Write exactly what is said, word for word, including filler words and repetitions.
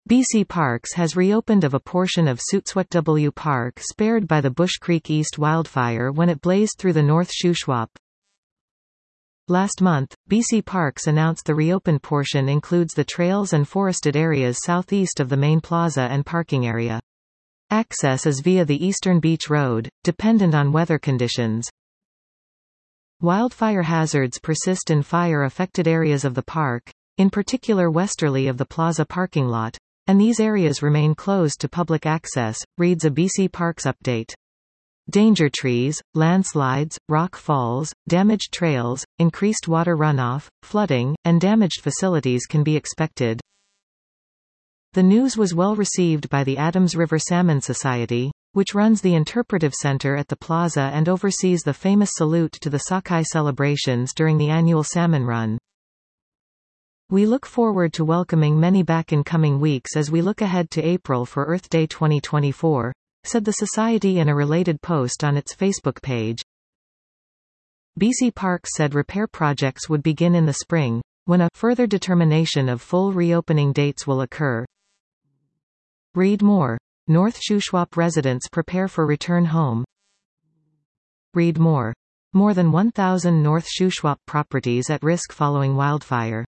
B C Parks has reopened of a portion of Suitswetw Park spared by the Bush Creek East wildfire when it blazed through the North Shuswap. Last month, B C Parks announced the reopened portion includes the trails and forested areas southeast of the main plaza and parking area. Access is via the Eastern Beach Road, dependent on weather conditions. Wildfire hazards persist in fire-affected areas of the park, in particular westerly of the plaza parking lot, and these areas remain closed to public access, reads a B C Parks update. Danger trees, landslides, rock falls, damaged trails, increased water runoff, flooding, and damaged facilities can be expected. The news was well received by the Adams River Salmon Society, which runs the interpretive center at the plaza and oversees the famous salute to the Sockeye celebrations during the annual salmon run. We look forward to welcoming many back in coming weeks as we look ahead to April for Earth Day twenty twenty-four, said the Society in a related post on its Facebook page. B C Parks said repair projects would begin in the spring, when a further determination of full reopening dates will occur. Read more. North Shuswap residents prepare for return home. Read more. More than one thousand North Shuswap properties at risk following wildfire.